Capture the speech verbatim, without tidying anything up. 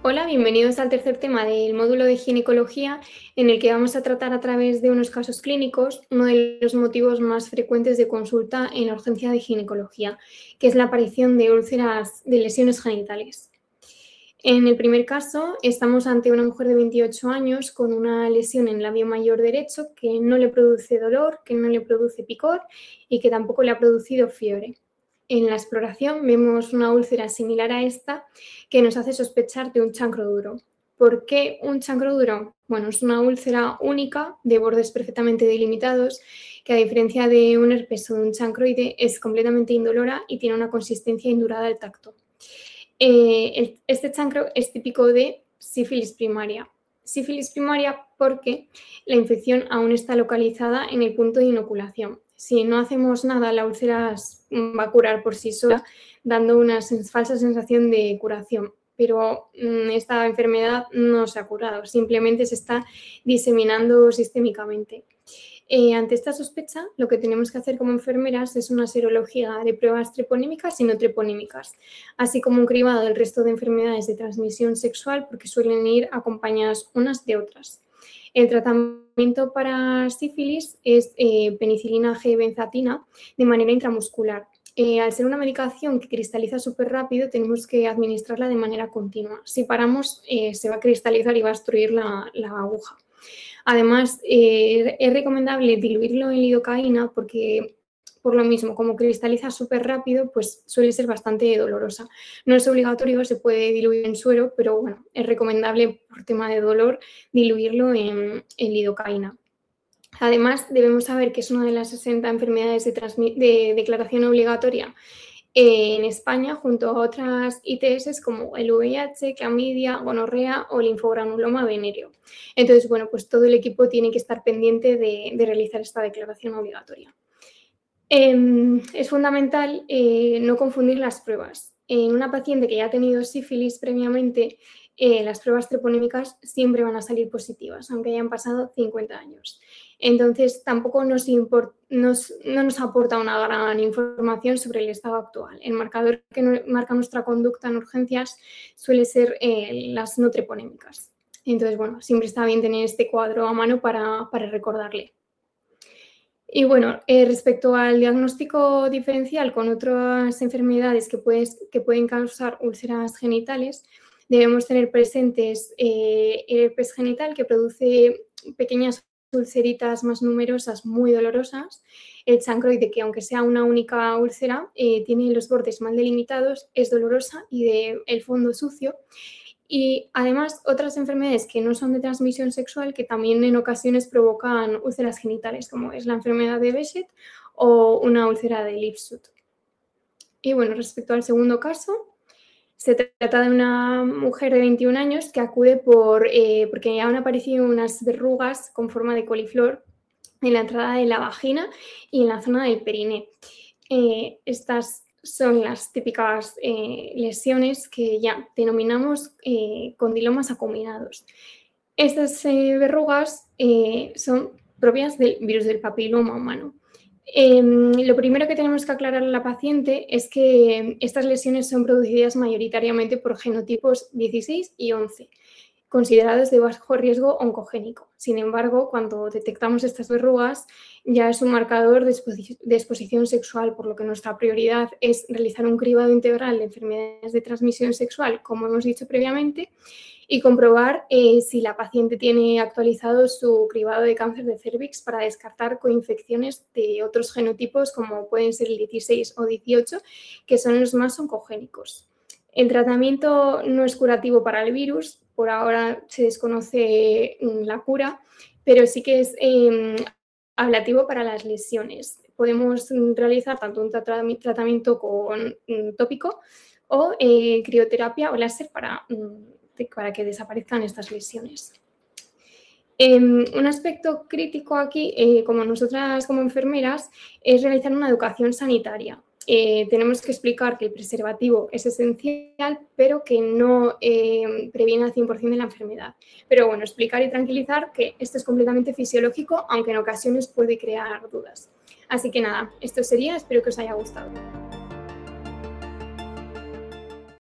Hola, bienvenidos al tercer tema del módulo de ginecología, en el que vamos a tratar a través de unos casos clínicos uno de los motivos más frecuentes de consulta en la urgencia de ginecología, que es la aparición de úlceras de lesiones genitales. En el primer caso, estamos ante una mujer de veintiocho años con una lesión en el labio mayor derecho que no le produce dolor, que no le produce picor y que tampoco le ha producido fiebre. En la exploración vemos una úlcera similar a esta que nos hace sospechar de un chancro duro. ¿Por qué un chancro duro? Bueno, es una úlcera única de bordes perfectamente delimitados que, a diferencia de un herpes o de un chancroide, es completamente indolora y tiene una consistencia indurada al tacto. Eh, el, este chancro es típico de sífilis primaria. Sífilis primaria porque la infección aún está localizada en el punto de inoculación. Si no hacemos nada, la úlcera va a curar por sí sola, dando una falsa sensación de curación. Pero mmm, esta enfermedad no se ha curado, simplemente se está diseminando sistémicamente. Eh, ante esta sospecha, lo que tenemos que hacer como enfermeras es una serología de pruebas treponímicas y no treponímicas, así como un cribado del resto de enfermedades de transmisión sexual, porque suelen ir acompañadas unas de otras. El tratamiento para sífilis es eh, penicilina G-benzatina de manera intramuscular. Eh, al ser una medicación que cristaliza súper rápido, tenemos que administrarla de manera continua. Si paramos, eh, se va a cristalizar y va a obstruir la, la aguja. Además, eh, es recomendable diluirlo en lidocaína porque, por lo mismo, como cristaliza súper rápido, pues suele ser bastante dolorosa. No es obligatorio, se puede diluir en suero, pero bueno, es recomendable por tema de dolor diluirlo en, en lidocaína. Además, debemos saber que es una de las sesenta enfermedades de, de declaración obligatoria en España, junto a otras I T S como el V I H, clamidia, gonorrea o linfogranuloma venéreo. Entonces, bueno, pues todo el equipo tiene que estar pendiente de, de realizar esta declaración obligatoria. Eh, es fundamental eh, no confundir las pruebas. En una paciente que ya ha tenido sífilis previamente, eh, las pruebas treponímicas siempre van a salir positivas, aunque hayan pasado cincuenta años. Entonces, tampoco nos, import, nos, no nos aporta una gran información sobre el estado actual. El marcador que no, marca nuestra conducta en urgencias suele ser eh, las no treponímicas. Entonces, bueno, siempre está bien tener este cuadro a mano para, para recordarle. Y bueno, eh, respecto al diagnóstico diferencial con otras enfermedades que, puedes, que pueden causar úlceras genitales, debemos tener presentes eh, el herpes genital, que produce pequeñas ulceritas más numerosas, muy dolorosas, el chancroide, que aunque sea una única úlcera, eh, tiene los bordes mal delimitados, es dolorosa y de el fondo sucio. Y además otras enfermedades que no son de transmisión sexual que también en ocasiones provocan úlceras genitales, como es la enfermedad de Behçet o una úlcera de Lipshut. Y bueno, respecto al segundo caso, se trata de una mujer de veintiún años que acude por, eh, porque han aparecido unas verrugas con forma de coliflor en la entrada de la vagina y en la zona del periné. Eh, estas son las típicas eh, lesiones que ya denominamos eh, condilomas acuminados. Estas eh, verrugas eh, son propias del virus del papiloma humano. Eh, lo primero que tenemos que aclarar a la paciente es que estas lesiones son producidas mayoritariamente por genotipos dieciséis y once, considerados de bajo riesgo oncogénico. Sin embargo, cuando detectamos estas verrugas, ya es un marcador de, exposi de exposición sexual, por lo que nuestra prioridad es realizar un cribado integral de enfermedades de transmisión sexual, como hemos dicho previamente, y comprobar eh, si la paciente tiene actualizado su cribado de cáncer de cérvix para descartar coinfecciones de otros genotipos, como pueden ser el dieciséis o dieciocho, que son los más oncogénicos. El tratamiento no es curativo para el virus, por ahora se desconoce la cura, pero sí que es eh, ablativo para las lesiones. Podemos realizar tanto un tratamiento con um, tópico o eh, crioterapia o láser para, um, para que desaparezcan estas lesiones. Eh, un aspecto crítico aquí, eh, como nosotras como enfermeras, es realizar una educación sanitaria. Eh, tenemos que explicar que el preservativo es esencial, pero que no eh, previene al cien por cien de la enfermedad. Pero bueno, explicar y tranquilizar que esto es completamente fisiológico, aunque en ocasiones puede crear dudas. Así que nada, esto sería, espero que os haya gustado.